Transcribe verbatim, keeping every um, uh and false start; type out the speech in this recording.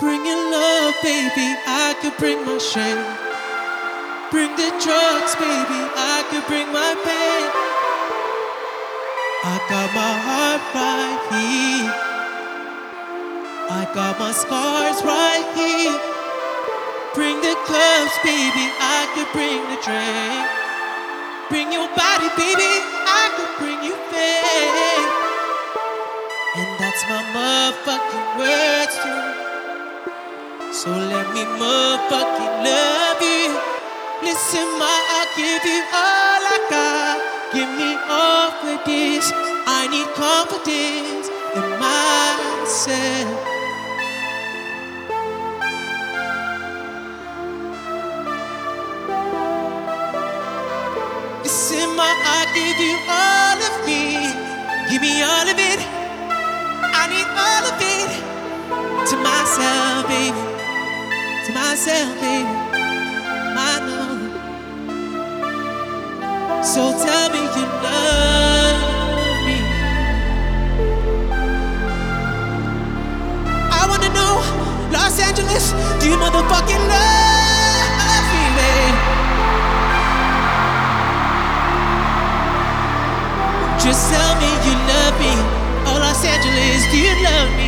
Bring your love, baby, I could bring my shame. Bring the drugs, baby, I could bring my pain. I got my heart right here. I got my scars right here. Bring the clubs, baby, I could bring the drink. Bring your body, baby, I could bring you fame. And that's my motherfucking words too. So let me motherfucking love you. Listen, ma, I'll give you all I got. Give me all for this. I need confidence in myself. Listen, ma, I'll give you all of me. Give me all of it. I need all of it. To myself, baby. To myself, baby. I know. So tell me you love me. I wanna know, Los Angeles, do you motherfucking love me, babe? Just tell me you love me. Oh, Los Angeles, do you love me?